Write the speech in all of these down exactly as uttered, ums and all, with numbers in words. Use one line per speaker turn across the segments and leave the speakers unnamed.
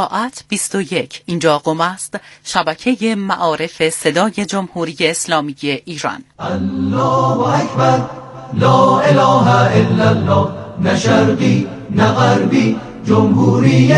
ساعت بیست و یک. اینجا قم است، شبکه معارف صدای جمهوری اسلامی ایران.
الله اکبر، لا اله الا الله، نه شرقی نه غربی، جمهوری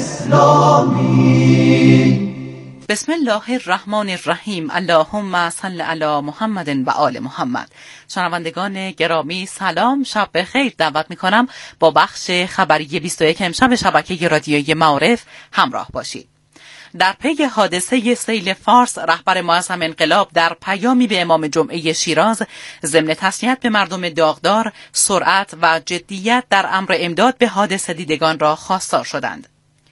اسلامی.
بسم الله الرحمن الرحیم. اللهم صل علی محمد و آل محمد. شنوندگان گرامی سلام، شب بخیر. دعوت میکنم با بخش خبری بیست و یک امشب شبکه رادیویی معارف همراه باشید. در پی حادثه سیل فارس، رهبر معظم انقلاب در پیامی به امام جمعه شیراز ضمن تسلیت به مردم داغدار، سرعت و جدیت در امر امداد به حادثه دیدگان را خواستار شدند.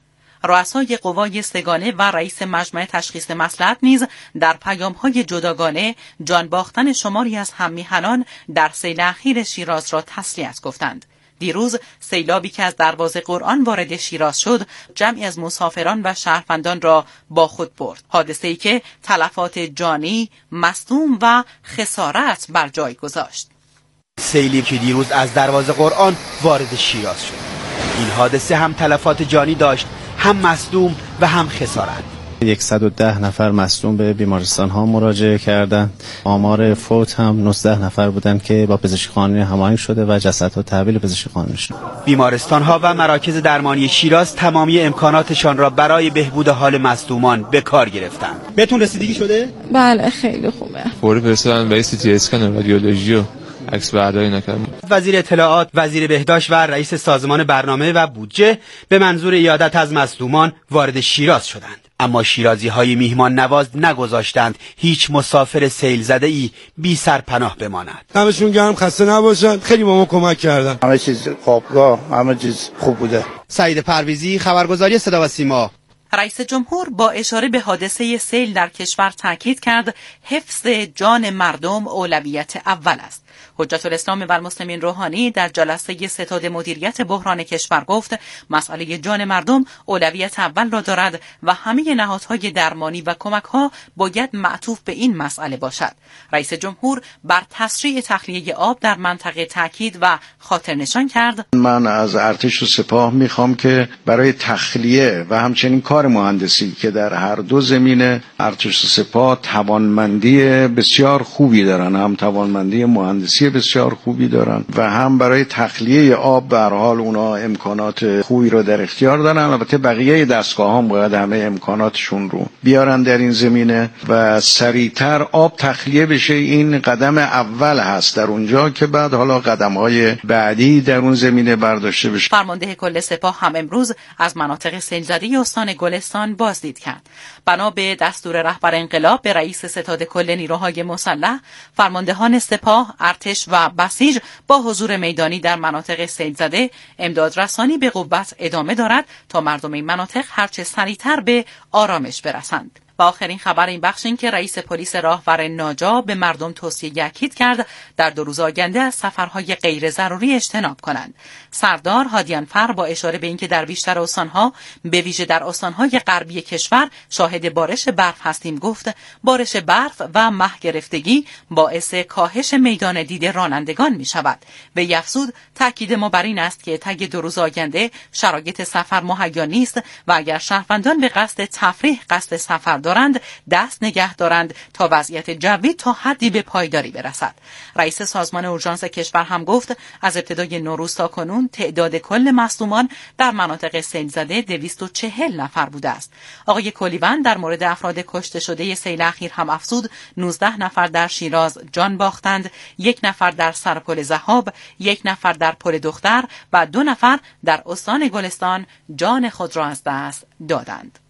رؤسای قوای سگانه و رئیس مجمع تشخیص مصلحت نیز در پیام‌های جداگانه جان باختن شماری از هم‌میهنان در سیل اخیر شیراز را تسلیت گفتند. دیروز سیلابی که از دروازه قرآن وارد شیراز شد، جمعی از مسافران و شهروندان را با خود برد. حادثه‌ای که تلفات جانی، مصدوم و خسارت بر جای گذاشت.
سیلی که دیروز از دروازه قرآن وارد شیراز شد، این حادثه هم تلفات جانی داشت، هم مصدوم و هم خسارت.
صد و ده نفر مصدوم به بیمارستان ها مراجعه کردند. آمار فوت هم نوزده نفر بودند که با پزشکی قانونی هماهنگ شده و جسدها تحویل پزشکی قانونی شد.
بیمارستان ها و مراکز درمانی شیراز تمامی امکاناتشان را برای بهبود حال مصدومان به کار گرفتند. بهتون رسیدگی شده؟
بله خیلی خوبه.
فوری فرستادن به سی تی اسکن و رادیولوژی و عکس برداری نکردن.
وزیر اطلاعات، وزیر بهداشت و رئیس سازمان برنامه و بودجه به منظور عیادت از مصدومان وارد شیراز شدند. اما شیرازی های میهمان نواز نگذاشتند هیچ مسافر سیل زده ای بی سرپناه بماند.
همشون گرم، خسته نباشن، خیلی به ما کمک کردن.
همه چیز خوابگاه، همه چیز خوب بوده.
سعید پرویزی، خبرگزاری صدا و سیما.
رئیس جمهور با اشاره به حادثه سیل در کشور تاکید کرد حفظ جان مردم اولویت اول است. حجت الاسلام و المسلمین روحانی در جلسه ستاد مدیریت بحران کشور گفت مسئله جان مردم اولویت اول را دارد و همه نهادهای درمانی و کمک‌ها باید معطوف به این مسئله باشد. رئیس جمهور بر تسریع تخلیه آب در منطقه تاکید و خاطر نشان کرد.
من از ارتش و سپاه میخوام که برای تخلیه و همچنین کار مهندسی که در هر دو زمینه ارتش و سپاه توانمندی بسیار خوبی دارن، هم توانمندی مهندسی بسیار خوبی دارن و هم برای تخلیه آب به هر حال اونا امکانات خوبی رو در اختیار دارن. البته بقیه دستگاه هم باید همه امکاناتشون رو بیارن در این زمینه و سریعتر آب تخلیه بشه. این قدم اول هست در اونجا که بعد حالا قدم‌های بعدی در اون زمینه برداشته بشه.
فرمانده کل سپاه هم امروز از مناطق سیل‌زده استان گلستان بازدید کرد. بنا به دستور رهبر انقلاب به رئیس ستاد کل نیروهای مسلح، فرماندهان سپاه، ارتش و بسیج با حضور میدانی در مناطق سیل‌زده امداد رسانی به قوت ادامه دارد تا مردم این مناطق هرچه سریعتر به آرامش برسند. و آخرین خبر این بخش این که رئیس پلیس راهور ناجا به مردم توصیه یکید کرد در دو روز آینده از سفرهای غیر ضروری اجتناب کنند. سردار هادیانفر با اشاره به اینکه در بیشتر استانها به ویژه در استانهای غربی کشور شاهد بارش برف هستیم گفت بارش برف و مه گرفتگی باعث کاهش میدان دید رانندگان می شود. به افزود تاکید ما بر این است که طی دو روز آینده شرایط سفر مهیا نیست و اگر شهروندان به قصد تفریح قصد سفر دارند دست نگه دارند تا وضعیت جوی تا حدی به پایداری برسد. رئیس سازمان اورژانس کشور هم گفت از ابتدای نوروز تا کنون تعداد کل مصدومان در مناطق سیل زده دویست و چهل نفر بوده است. آقای کلیوند در مورد افراد کشته شده سیل اخیر هم افزود نوزده نفر در شیراز جان باختند، یک نفر در سرپل ذهاب، یک نفر در پل دختر و دو نفر در استان گلستان جان خود را از دست دادند.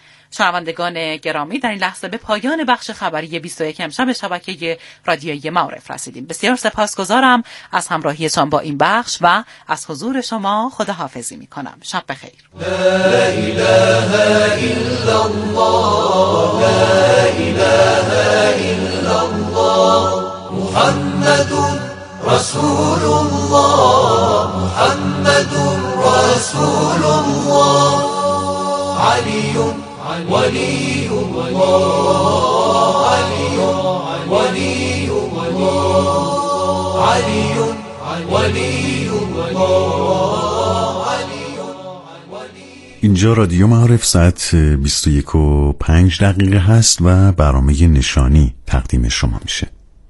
شنوندگان گرامی، در این لحظه به پایان بخش خبری بیست و یک امشب شبکه رادیویی معارف رسیدیم. بسیار سپاسگزارم از همراهیتان با این بخش و از حضور شما خداحافظی می‌کنم. شب بخیر.
لا اله الا الله، لا اله الا الله، محمد رسول الله، محمد رسول الله، علی ولی الله، علی ولی الله، علی ولی الله، علی ولی
اینجا رادیو معارف، ساعت بیست و یک و پنج دقیقه هست و برنامه نشانی تقدیم شما میشه.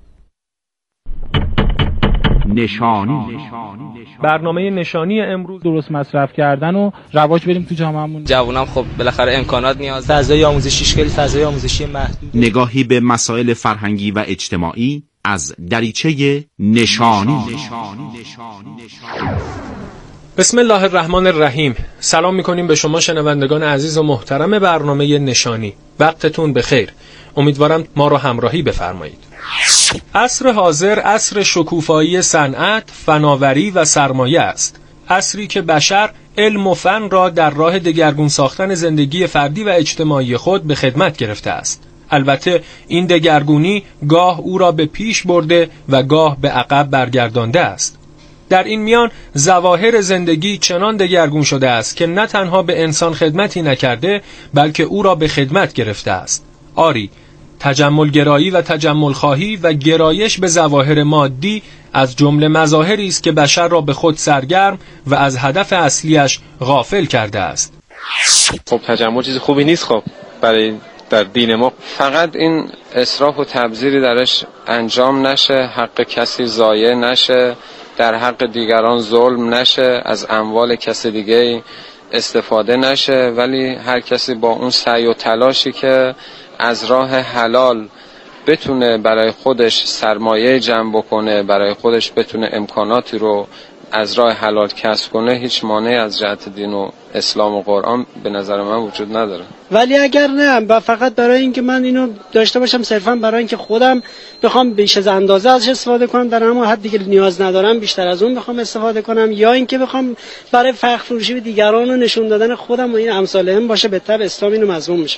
نشانی برنامه نشانی امروز درست مصرف کردن و رواج بدیم تو جامعهمون.
جوانام خب بالاخره امکانات نیاز، فضای آموزشی خیلی فضای آموزشی محدود.
نگاهی به مسائل فرهنگی و اجتماعی از دریچه نشانی. بسم الله الرحمن الرحیم. سلام میکنیم به شما شنوندگان عزیز و محترم برنامه نشانی. وقتتون بخیر. امیدوارم ما رو همراهی بفرمایید. عصر حاضر عصر شکوفایی صنعت، فناوری و سرمایه است. عصری که بشر علم و فن را در راه دگرگون ساختن زندگی فردی و اجتماعی خود به خدمت گرفته است. البته این دگرگونی گاه او را به پیش برده و گاه به عقب برگردانده است. در این میان ظواهر زندگی چنان دگرگون شده است که نه تنها به انسان خدمتی نکرده بلکه او را به خدمت گرفته است. آری، تجمل گرایی و تجمل خواهی و گرایش به ظواهر مادی از جمله مظاهری است که بشر را به خود سرگرم و از هدف اصلیش غافل کرده است.
خب تجمل چیز خوبی نیست. خب برای در دین ما فقط این اسراف و تبذیری درش انجام نشه، حق کسی ضایع نشه، در حق دیگران ظلم نشه، از اموال کسی دیگه استفاده نشه، ولی هر کسی با اون سعی و تلاشی که از راه حلال بتونه برای خودش سرمایه جمع بکنه، برای خودش بتونه امکاناتی رو از راه حلال کسب کنه، هیچ مانعی از جهت دین و اسلام و قرآن به نظر من وجود نداره.
ولی اگر نه و فقط برای اینکه من اینو داشته باشم صرفا برای اینکه خودم بخوام بیش از اندازه ازش استفاده کنم، در همون حدی که نیاز ندارم بیشتر از اون بخوام استفاده کنم، یا اینکه بخوام برای فخر فروشی به دیگران و نشون دادن خودم و این امثال هم باشه، بهتر اسلام اینو مذموم میشه.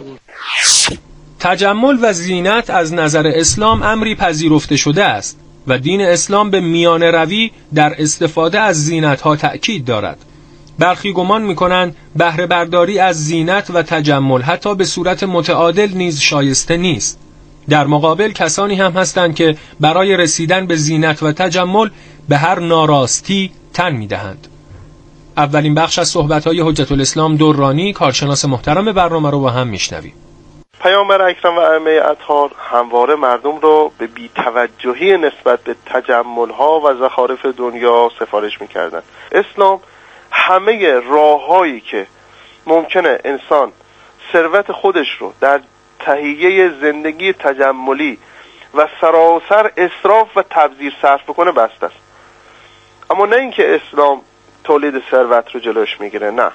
تجمل و زینت از نظر اسلام امری پذیرفته شده است و دین اسلام به میانه روی در استفاده از زینت‌ها تأکید دارد. برخی گمان می‌کنند بهره برداری از زینت و تجمل حتی به صورت متعادل نیز شایسته نیست. در مقابل کسانی هم هستند که برای رسیدن به زینت و تجمل به هر ناراستی تن می‌دهند. اولین بخش از صحبت‌های حجت الاسلام درانی، کارشناس محترم برنامه رو با هم می‌شنویم.
پیامبر اکرم و ائمه اطهار همواره مردم رو به بی‌توجهی نسبت به تجمل‌ها و زخارف دنیا سفارش می‌کردند. اسلام همه راه‌هایی که ممکنه انسان ثروت خودش رو در تهیه زندگی تجملی و سراسر اسراف و تبذیر صرف بکنه بسته است. اما نه اینکه اسلام تولید ثروت رو جلوش میگیره، نه.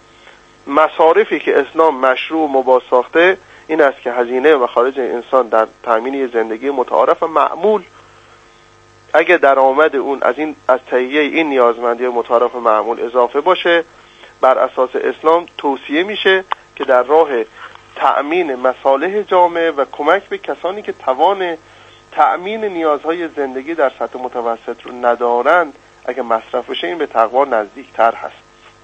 مصارفی که اسلام مشروع و مباح ساخته این است که هزینه و خارج انسان در تامین زندگی متعارف و معمول، اگه درآمد اون از این از تهیه این نیازمندی متعارف و معمول اضافه باشه، بر اساس اسلام توصیه میشه که در راه تأمین مصالح جامعه و کمک به کسانی که توان تأمین نیازهای زندگی در سطح متوسط رو ندارند، اگه مصرف بشه این به تقوا نزدیکتر هست.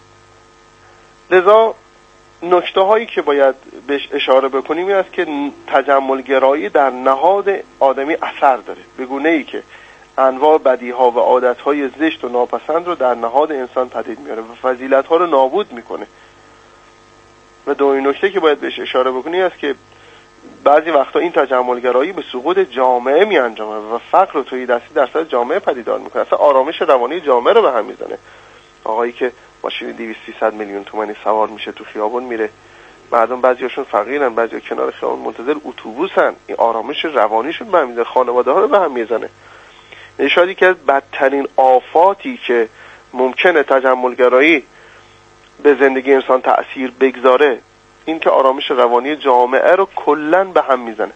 لذا نکته هایی که باید بهش اشاره بکنیم این است که تجمل گرایی در نهاد آدمی اثر داره، به گونه ای که انواع بدیها و عادت های زشت و ناپسند رو در نهاد انسان پدید میاره و فضیلت ها رو نابود میکنه. و دومین نکته که باید بهش اشاره بکنیم است که بعضی وقتا این تجمل گرایی به سقوط جامعه می انجامه و فقر و تهیدستی در سطح جامعه پدیدار میکنه، اصلا آرامش روانی جامعه رو به هم میزنه. آقایی که ماشین دویست سیصد میلیون تومانی سوار میشه تو خیابون میره، مردم بعضیاشون فقیرن، بعضیا کنار خیابون منتظر اتوبوسن، این آرامش روانیشون به هم میزنه، خانواده ها رو به هم میزنه. شاید که از بدترین آفاتی که ممکنه تجمل گرایی به زندگی انسان تأثیر بگذاره این که آرامش روانی جامعه رو کلاً به هم میزنه.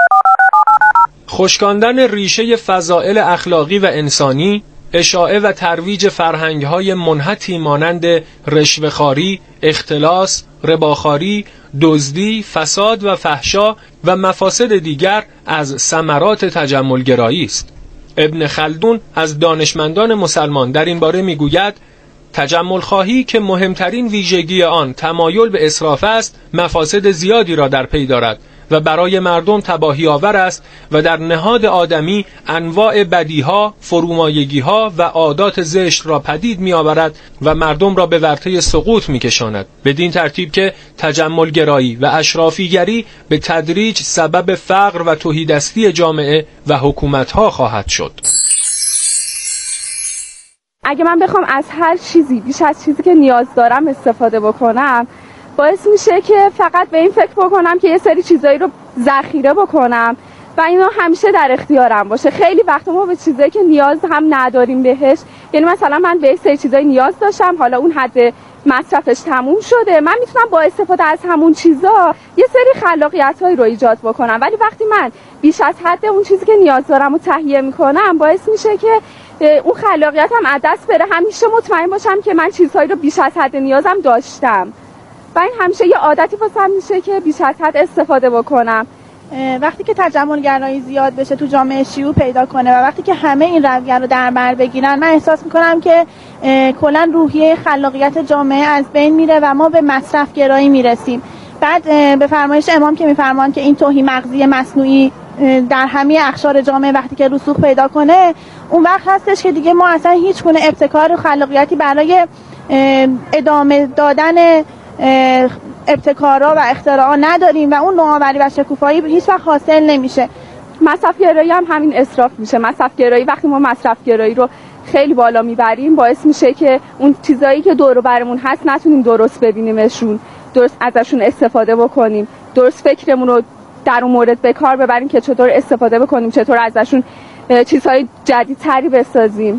خشکاندن ریشه فضائل اخلاقی و انسانی، اشاعه و ترویج فرهنگ‌های منحتی مانند رشوه‌خواری، اختلاس، رباخواری، دزدی، فساد و فحشا و مفاسد دیگر از ثمرات تجمل گرایی است. ابن خلدون از دانشمندان مسلمان در این باره میگوید تجمل خواهی که مهمترین ویژگی آن تمایل به اسراف است، مفاسد زیادی را در پی دارد و برای مردم تباهی آور است و در نهاد آدمی انواع بدیها، فرومایگیها و عادات زشت را پدید می آورد و مردم را به ورطه سقوط می کشاند، بدین ترتیب که تجملگرایی و اشرافیگری به تدریج سبب فقر و تهیدستی جامعه و حکومتها خواهد شد.
اگه من بخوام از هر چیزی بیش از چیزی که نیاز دارم استفاده بکنم، باعث میشه که فقط به این فکر بکنم که یه سری چیزایی رو ذخیره بکنم و اینا همیشه در اختیارم باشه. خیلی وقت ما به چیزایی که نیاز هم نداریم بهش، یعنی مثلا من به یک سری چیزایی نیاز داشتم، حالا اون حد مصرفش تموم شده، من میتونم با استفاده از همون چیزا یه سری خلاقیتایی رو ایجاد بکنم، ولی وقتی من بیش از حد اون چیزی که نیاز دارم رو تهیه میکنم، باعث میشه که اون خلاقیتم از دست بره. همیشه مطمئن باشم که من چیزهایی رو بیش از حد نیازم داشتم و این همیشه یه عادتی واسم میشه که بیش از حد استفاده بکنم.
وقتی که تجملگرایی زیاد بشه تو جامعه شیوع پیدا کنه و وقتی که همه این رویه رو در بر بگیرن، من احساس میکنم که کلا روحیه خلاقیت جامعه از بین میره و ما به مصرف گرایی میرسیم. بعد به فرمایش امام که میفرمان که این تهی مغزی مصنوعی در همه اقشار جامعه وقتی که رسوخ پیدا کنه، اون وقت هستش که دیگه ما اصلا هیچ گونه ابتکار و خلاقیتی برای ادامه دادن ابتکارا و اختراعا نداریم و اون نوآوری و شکوفایی هیچ وقت حاصل نمیشه.
مصرف گرایی هم همین اسراف میشه. مصرف گرایی وقتی ما مصرف گرایی رو خیلی بالا میبریم، باعث میشه که اون چیزایی که دور و برمون هست نتونیم درست ببینیمشون، درست ازشون استفاده بکنیم، درست فکرمون رو در اون مورد به کار ببریم که چطور استفاده بکنیم، چطور ازشون چیزهای جدیدتری بسازیم.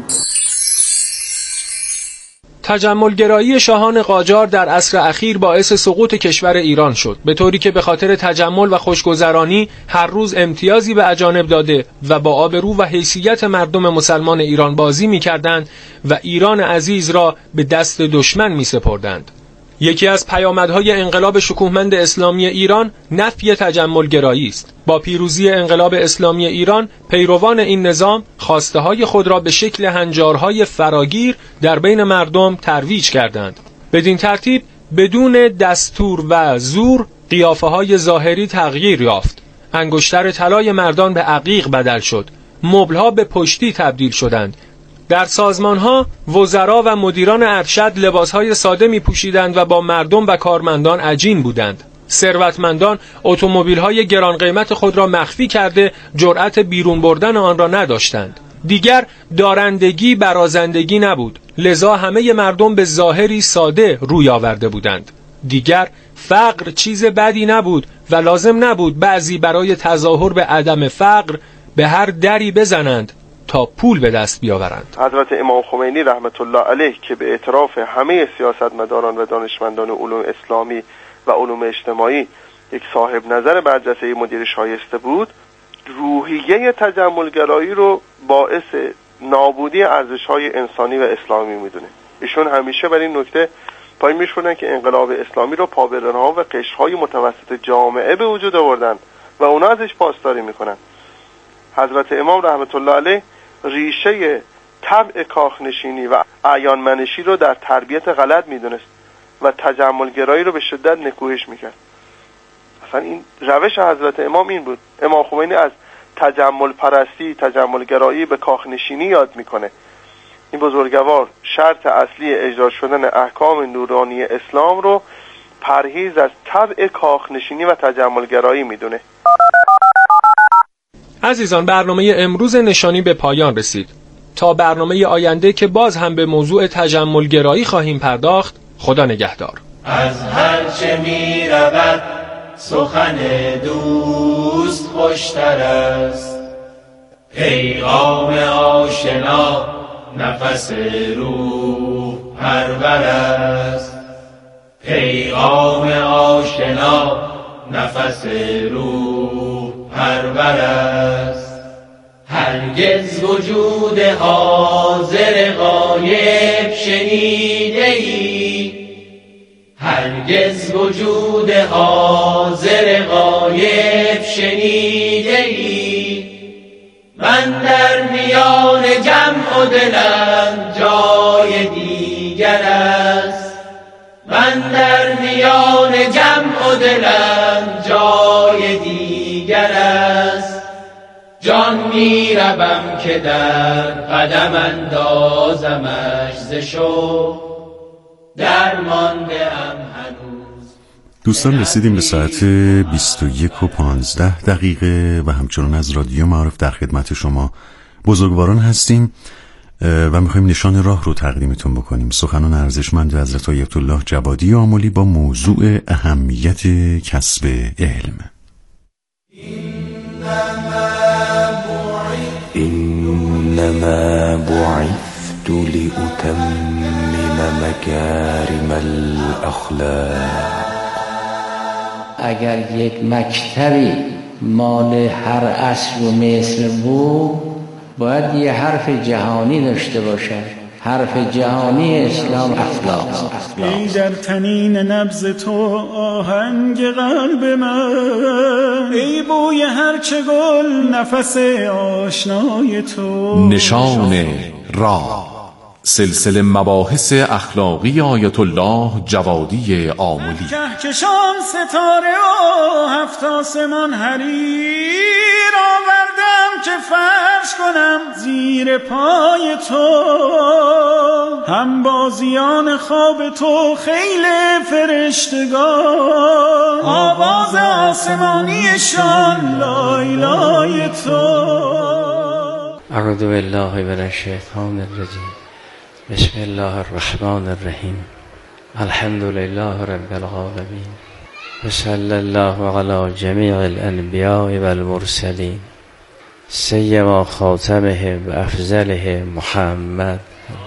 تجملگرایی شاهان قاجار در عصر اخیر باعث سقوط کشور ایران شد، به طوری که به خاطر تجمل و خوشگذرانی هر روز امتیازی به اجانب داده و با آبرو و حیثیت مردم مسلمان ایران بازی می‌کردند و ایران عزیز را به دست دشمن می‌سپردند. یکی از پیامدهای انقلاب شکوهمند اسلامی ایران نفی تجملگرایی است. با پیروزی انقلاب اسلامی ایران، پیروان این نظام خواسته‌های خود را به شکل هنجارهای فراگیر در بین مردم ترویج کردند. بدین ترتیب بدون دستور و زور قیافه‌های ظاهری تغییر یافت. انگشتر طلای مردان به عقیق بدل شد. مبل‌ها به پشتی تبدیل شدند. در سازمان‌ها وزرا و مدیران ارشد لباس‌های ساده می‌پوشیدند و با مردم و کارمندان عجین بودند. ثروتمندان اتومبیل‌های گران قیمت خود را مخفی کرده جرأت بیرون بردن آن را نداشتند. دیگر دارندگی برازندگی نبود، لذا همه مردم به ظاهری ساده روی آورده بودند. دیگر فقر چیز بدی نبود و لازم نبود بعضی برای تظاهر به عدم فقر به هر دری بزنند تا پول به دست بیاورند.
حضرت امام خمینی رحمت الله علیه که به اعتراف همه سیاستمداران و دانشمندان علوم اسلامی و علوم اجتماعی یک صاحب نظر برجسته مدیر شایسته بود، روحیه تجملگرایی رو باعث نابودی ارزش‌های انسانی و اسلامی میدونه. ایشون همیشه بر این نکته پای میشونن که انقلاب اسلامی رو پابره‌ها و قشرهای متوسط جامعه به وجود آوردن و اونا ازش پاسداری میکنن. حضرت امام رحمت الله علیه ریشه طبع کاخنشینی و اعیانمنشی رو در تربیت غلط میدونست و تجملگرایی رو به شدت نکوهش میکرد. اصلا این روش حضرت امام این بود. امام خمینی از تجمل پرستی، تجملگرایی به کاخنشینی یاد میکنه. این بزرگوار شرط اصلی اجرا شدن احکام نورانی اسلام رو پرهیز از طبع کاخنشینی و تجملگرایی میدونه.
عزیزان، برنامه امروز نشانی به پایان رسید. تا برنامه آینده که باز هم به موضوع تجملگرایی خواهیم پرداخت، خدا نگهدار.
از هر چه می رود سخن دوست خوشتر است، پیغام آشنا نفس روح پرور است، پیغام آشنا نفس روح پرور است. هرگز وجود حاضر غایب شنیده‌ای، هرگز وجود حاضر غایب شنیده‌ای. من در میان جمع و دلم جای دیگر است، من در میان جمع و دلم جای دیگر میروم که در قدم اندازمش ز شوق درمانده ام هنوز.
دوستان رسیدیم به ساعت بیست و یک و پانزده دقیقه و همچنان از رادیو معارف در خدمت شما بزرگواران هستیم و میخوایم نشان راه رو تقدیمتون بکنیم. سخنان ارزشمند حضرت آیت الله جوادی آملی با موضوع اهمیت کسب علم.
إنما بعثت لأتمم مكارم الأخلاق.
اگر یک مکتبی مال هر عصر و مصر بود باید یه حرف جهانی داشته باشد. حرف جهانی اسلام اخلاق.
ای در تنین نبض تو آهنگ قلب من، ای بوی هرچه گل نفس آشنای تو.
نشان راه، سلسله مباحث اخلاقی آیت الله جوادی آملی.
کهکشان ستاره و هفت آسمان حریر آوردم که فرش کنم زیر پای تو. هم بازیان خواب تو خیل فرشتگان، آواز آسمانیشان لای لای تو.
اعوذ بالله من الشیطان الرجیم. بسم الله الرحمن الرحیم. الحمد لله رب العالمین و صلی الله علی جمیع الانبیاء والمرسلین سیما خاتمهم و افضلهم محمد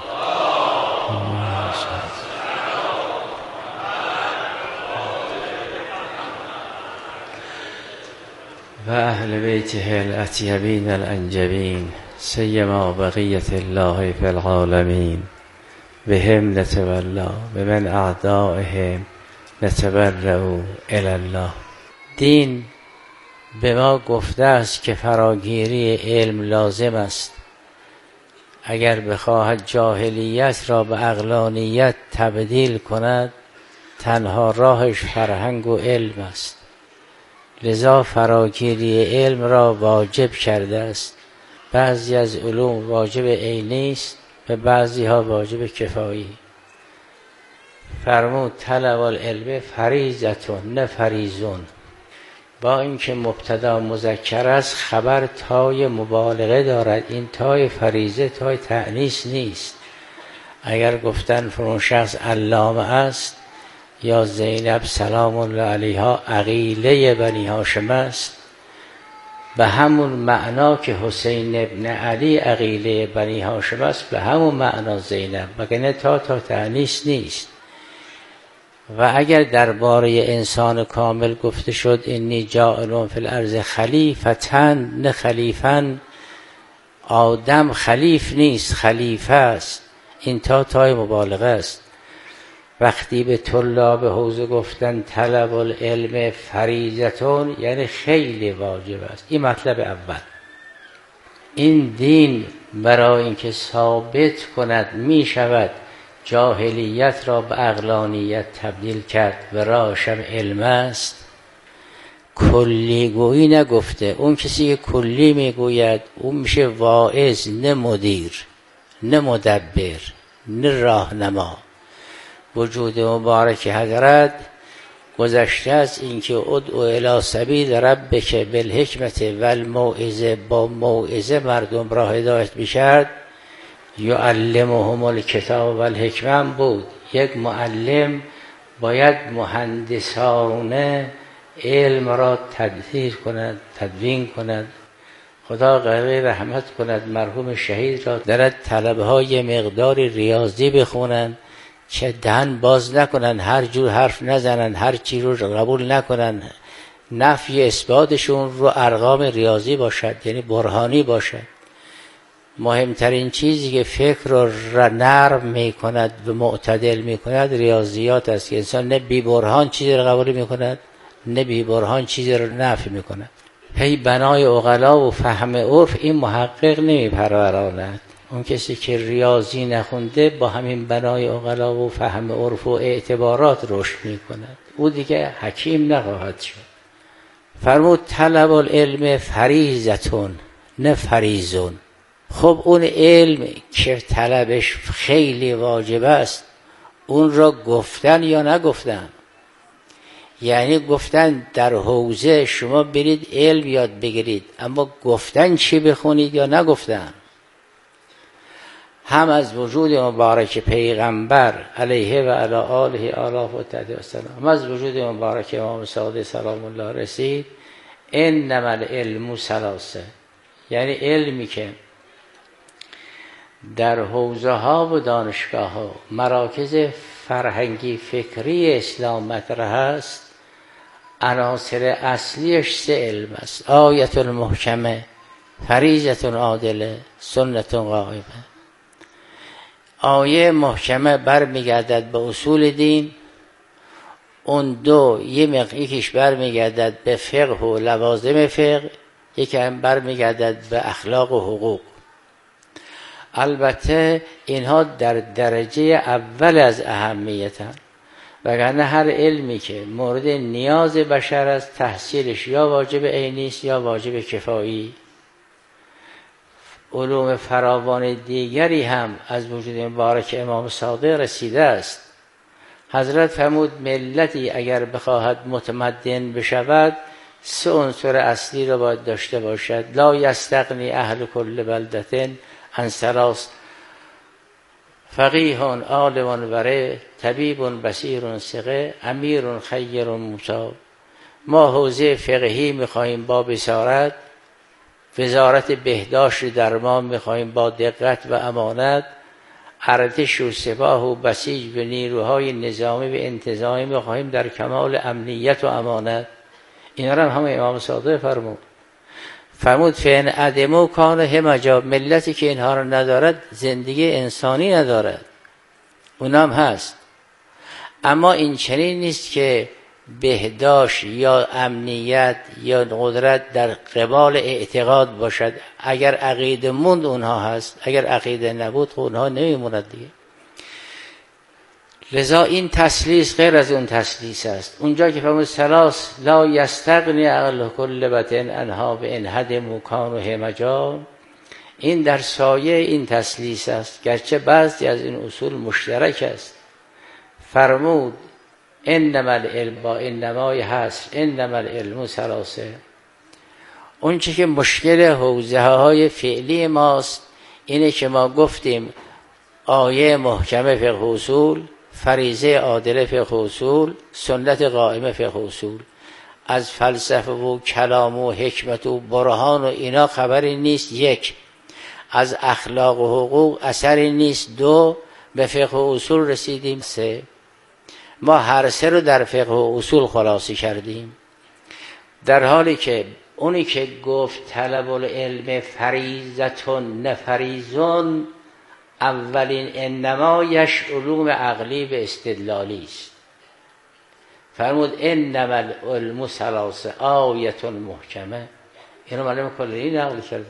و اهل بیته الاطیبین الانجبین سیما بقیت الله فی العالمین بهم نتولا و من اعدائهم نتبرأ الی الله. دین به ما گفته است که فراگیری علم لازم است. اگر بخواهد جاهلیت را به عقلانیت تبدیل کند تنها راهش فرهنگ و علم است. لذا فراگیری علم را واجب کرده است. بعضی از علوم واجب عینی است و بعضی ها واجب کفایی. فرمود طلب العلم فریضتون نه فریضون. با اینکه مبتدا مذکر است خبر تای مبالغه دارد. این تای فریضه تای تأنیث نیست. اگر گفتن فرون شخص علامه است یا زینب سلام الله علیها عقیله بنی هاشم است، به همون معنا که حسین ابن علی عقیله بنی هاشم است به همون معنا زینب، وگرنه تا تا تأنیث نیست. و اگر درباره انسان کامل گفته شد انی جاعل فی الارض خلیفتن نه خلیفن، آدم خلیف نیست خلیفه است. این تا تای مبالغه است. وقتی به طلاب حوزه گفتن طلب العلم فریضتون یعنی خیلی واجب است. این مطلب اول. این دین برای اینکه ثابت کند می شود جاهلیت را به عقلانیت تبدیل کرد و راهشم علم است، کلی گویی نگفته. اون کسی که کلی میگوید اون میشه واعظ نه مدیر نه مدبر نه راهنما. وجود مبارک حضرت گذشته از اینکه ادعو الی سبیل ربک بالحکمت والموعظه، با موعظه مردم را هدایت می‌کرد. یعلمهم الکتاب والحکمه بود. یک معلم باید مهندسانه علم را تدبیر کند تدوین کند. خدا غریب رحمت کند مرحوم شهید را دارد طلبه های مقداری ریاضی بخونند که دهن باز نکنن، هر جور حرف نزنن، هر چی رو قبول نکنن. نفی اثباتشون رو ارقام ریاضی باشد، یعنی برهانی باشد. مهمترین چیزی که فکر رو نرم می کند و معتدل می کند ریاضیات است که انسان نه بی برهان چیزی رو قبول می کند نه بی برهان چیزی رو نفی می کند. هی بنای عقلا و فهم عرف این محقق نمی پروراند. اون کسی که ریاضی نخونده با همین بنای عقلا و فهم عرف و اعتبارات رشد می کند. او دیگه حکیم نخواهد شد. فرمود طلب العلم فریضتون نه فریضون. خب اون علم که طلبش خیلی واجب است اون را گفتن یا نگفتن؟ یعنی گفتن در حوزه شما برید علم یاد بگیرید، اما گفتن چی بخونید یا نگفتن؟ هم از وجود مبارک پیغمبر علیه و علی آله آلاف و تحت و سلام، هم از وجود مبارک امام صادق سلام الله رسید انما العلم ثلاثه، یعنی علمی که در حوزه ها و دانشگاه ها مراکز فرهنگی فکری اسلام مطرح است، عناصر اصلیش سه علم است: آیت المحکمه، فریضت عادله، سنت قائمه. آیه محکمه برمیگردد به اصول دین، اون دو یه یکیش برمیگردد به فقه و لوازم فقه، یکی هم برمیگردد به اخلاق و حقوق. البته اینها در درجه اول از اهمیتن، وگرنه هر علمی که مورد نیاز بشر است تحصیلش یا واجب عینی است یا واجب کفایی. علوم فراوان دیگری هم از وجود مبارک امام صادق رسیده است. حضرت فرمود ملتی اگر بخواهد متمدن بشود سه عنصر اصلی را باید داشته باشد: لا یستغنی اهل کل بلدة عن ثلاث: فقیه عالم ورع، طبیب بصیر ثقه، امیر خیر مطاع. ما حوزه فقهی میخواهیم با بصارت، وزارت بهداشت درمان میخواهیم با دقت و امانت، ارتش و سپاه و بسیج و نیروهای نظامی و انتظامی میخواهیم در کمال امنیت و امانت. اینا را هم امام صادق فرمود. فرمود فین عدمو کان همجا، ملتی که اینها را ندارد زندگی انسانی ندارد. اونم هست، اما این چنین نیست که بهداشت یا امنیت یا قدرت در قبال اعتقاد باشد. اگر عقیده موند اونها هست، اگر عقیده نبود خب اونها نمیموند دیگه. لذا این تسلیس غیر از اون تسلیس است. اونجا که فرمود سلاس لا یستغنی اهل کل بطن انها به انهدم کان و همجا، این در سایه این تسلیس است، گرچه بعضی از این اصول مشترک است. فرمود انما العلم با انمای هست، انما العلم ثلاثه. اون چه که مشکل حوزه های فعلی ماست اینه که ما گفتیم آیه محکمه فقه اصول، فریضه عادله فقه اصول، سنت قائمه فقه اصول. از فلسفه و کلام و حکمت و برهان و اینا خبری نیست. یک، از اخلاق و حقوق اثری نیست. دو، به فقه اصول رسیدیم. سه، ما هر سه رو در فقه و اصول خلاصه کردیم، در حالی که اونی که گفت طلب العلم فریضتون نه فریضون، اولین انمایش علوم عقلی به استدلالی است. فرمود انما العلم ثلاثه آیت محکمه. اینو معلم کلی نقل کرد.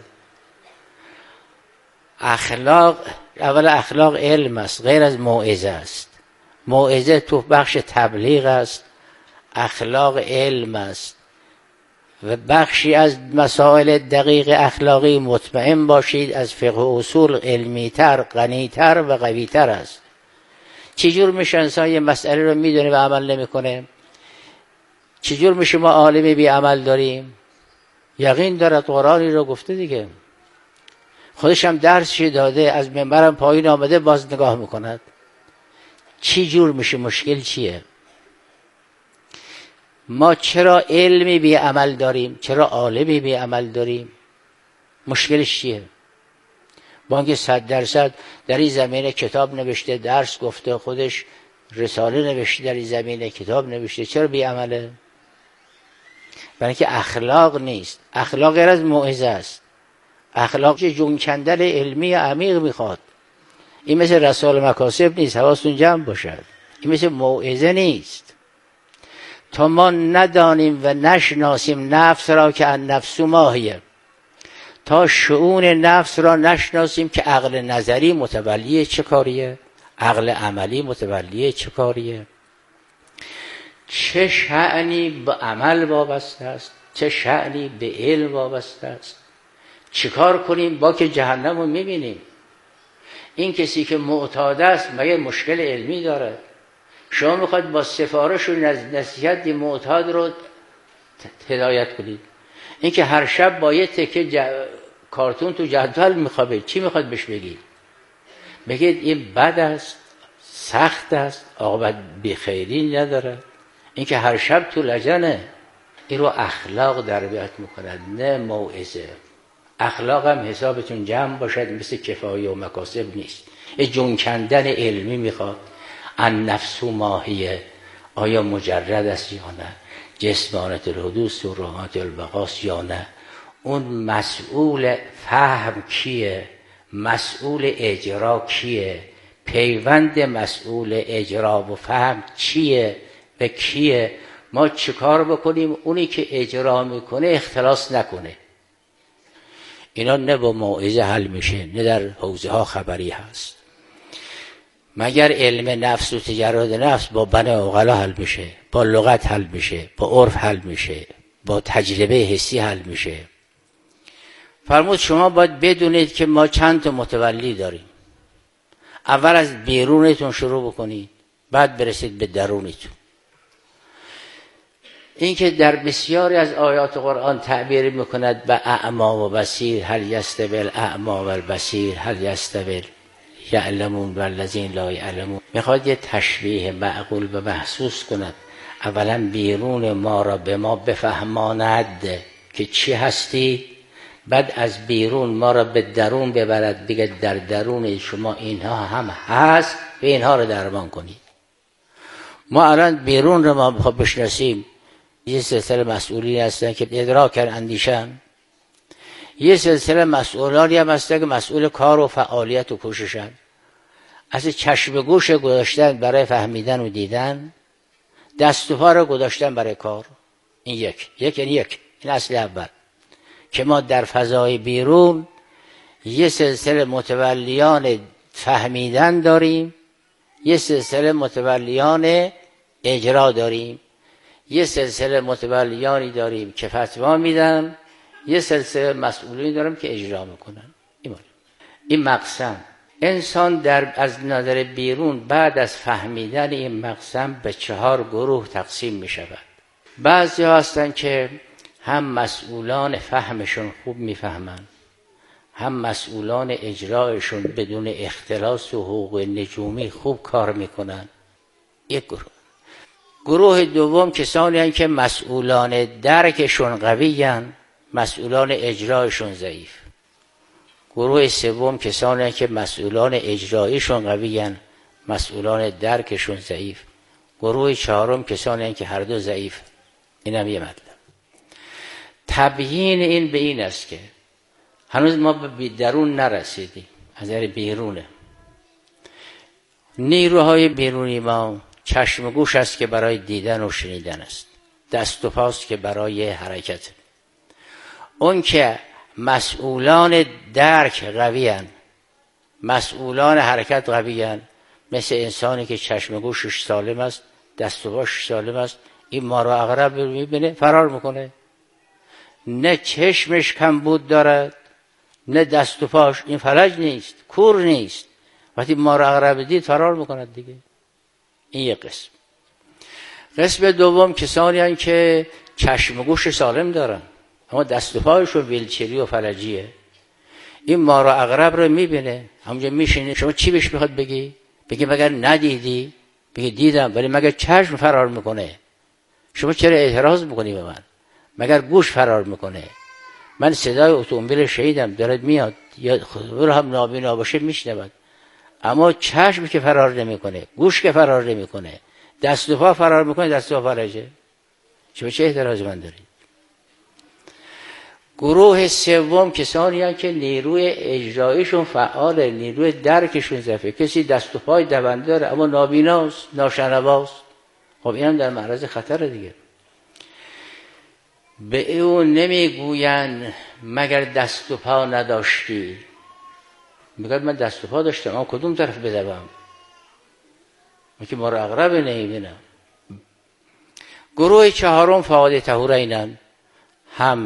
اخلاق، اول اخلاق علم است، غیر از موعظه است. موعظه تو بخش تبلیغ است، اخلاق علم است و بخشی از مسائل دقیق اخلاقی مطمئن باشید از فقه و اصول علمی تر، غنی تر و قوی تر است. چجور میشه انسان یه مسئله رو میدونه و عمل نمیکنه؟ چجور میشه ما عالم بی عمل داریم؟ یقین دارد، قرآنی رو گفته دیگه، خودش هم درسش داده، از منبرم پایین آمده باز نگاه میکند. چی جور میشه؟ مشکل چیه؟ ما چرا علمی بی عمل داریم؟ چرا عالمی بی عمل داریم؟ مشکلش چیه؟ با اینکه صد درصد در این زمینه کتاب نوشته، درس گفته، خودش رساله نوشته، در این زمینه کتاب نوشته، چرا بی عمله؟ برای اینکه اخلاق نیست. اخلاق غیر از موعظه است. اخلاق جون کندن علمی عمیق میخواد. این مثل رسال مکاسب نیست، حواستون جمع باشد. این مثل موعظه نیست. تا ما ندانیم و نشناسیم نفس را که النفس ماهیه، تا شؤون نفس را نشناسیم که عقل نظری متولیه چه کاریه، عقل عملی متولیه چه کاریه، چه شأنی به عمل وابسته است، چه شأنی به علم وابسته است، چیکار کنیم؟ با که جهنم رو میبینیم. این کسی که معتاد است مگه مشکل علمی داره؟ شما میخواید با سفارش و نصیحت معتاد رو هدایت کنید. این که هر شب با یه تکه ج... کارتون تو جدول میخوابه، چی میخواد بهش بگید؟ بگید این بد است، سخت است، عاقبت بیخیری نداره. این که هر شب تو لجنه، این رو اخلاق دربیت میکند، نه موعظه. اخلاق هم حسابتون جمع باشد، مثل کفایه و مکاسب نیست. این جون کندن علمی میخواد. ان نفس ماهیه، آیا مجرد است یا نه؟ جسمانت الحدوث و روحانت البقاس یا نه؟ اون مسئول فهم کیه؟ مسئول اجرا کیه؟ پیوند مسئول اجرا و فهم چیه؟ به کیه؟ ما چیکار بکنیم اونی که اجرا میکنه اختلاس نکنه؟ اینا نه با موعظه حل میشه، نه در حوزه ها خبری هست. مگر علم نفس و تجرد نفس با بنی عقلا حل میشه، با لغت حل میشه، با عرف حل میشه، با تجربه حسی حل میشه. فرمود شما باید بدونید که ما چند تا متولی داریم. اول از بیرونتون شروع بکنید، بعد برسید به درونتون. این که در بسیاری از آیات قرآن تعبیر میکند به اعما و بصیر، هل یستوی الاعما و البصیر، هل یستوی یعلمون و الذین لا یعلمون. میخواد یه تشبیه معقول و محسوس کند. اولا بیرون ما را به ما بفهماند که چی هستی، بعد از بیرون ما را به درون ببرد، دیگه در درون شما اینها هم هست و اینها را درمان کنید. ما الان بیرون را ما بخواه بشناسیم، یه سلسله مسئولین هستن که ادراکن اندیشن، یه سلسله مسئولانی هم هستن که مسئول کار و فعالیت و کوششن. از چشم گوش گذاشتن برای فهمیدن و دیدن، دست و پا رو گذاشتن برای کار. این یک یک یعنی یک این اصل اول که ما در فضای بیرون یه سلسله متولیان فهمیدن داریم، یه سلسله متولیان اجرا داریم، یه سلسله متولیانی داریم که فتوا میدن، یه سلسله مسئولین داریم که اجرا میکنن. این, این مقسم انسان در از نظر بیرون بعد از فهمیدن این مقسم به چهار گروه تقسیم میشود. بعضی هستن که هم مسئولان فهمشون خوب میفهمن، هم مسئولان اجرایشون بدون اختلاس و حقوق نجومی خوب کار میکنن. یک گروه. گروه دوم کسانی هستند که مسئولان درکشون قوی هستند، مسئولان اجرایشون ضعیف. گروه سوم کسانی هستند که مسئولان اجرایشون قوی هستند، مسئولان درکشون ضعیف. گروه چهارم کسانی هستند که هر دو ضعیف. اینم یه مطلب. تبیین این به این است که هنوز ما به درون نرسیدیم، از نظر بیرونه. نیروهای بیرونی ما چشم و گوش است که برای دیدن و شنیدن است، دست و پاست که برای حرکت. اون که مسئولان درک قوی هستند، مسئولان حرکت قوی هستند، مثل انسانی که چشم و گوشش سالم است، دست و پاش سالم است، این ما رو عقرب میبینه فرار میکنه. نه چشمش کمبود دارد، نه دست و پاش، این فلج نیست، کور نیست. وقتی ما رو عقرب دید فرار میکند دیگه. این یک قسم. قسم دوم کسانی هستند که چشم و گوش سالم دارن اما دست و پایشون ویلچری و فلجیه. این ما رو عقرب رو میبینه، همونجا میشینه. شما چی بهش میخواد بگی؟ بگی مگر ندیدی؟ بگی دیدم، ولی مگر چشم فرار میکنه؟ شما چرا اعتراض میکنی به من؟ مگر گوش فرار میکنه؟ من صدای اتومبیل شنیدم دارد میاد، یا خودرو هم نابینا باشه میشنود، اما چشم که فرار نمیکنه، گوش که فرار نمیکنه، دست و پا فرار میکنه، دست و پا فلجه. شما چه اعتراضی من دارید؟ گروه سوم کسانی هستند که نیروی اجرایشون فعاله، نیروی درکشون ضعیفه. کسی دست و پای دونده داره اما نابیناست، ناشنواست، خب اینم در معرض خطر دیگه. به او نمیگویند مگر دست و پا نداشتی؟ میگه من دست و پا داشتم اما کدوم طرف بدوم؟ من که ما رو عقرب نمیبینم. گروه چهارم فعال طهورینن، هم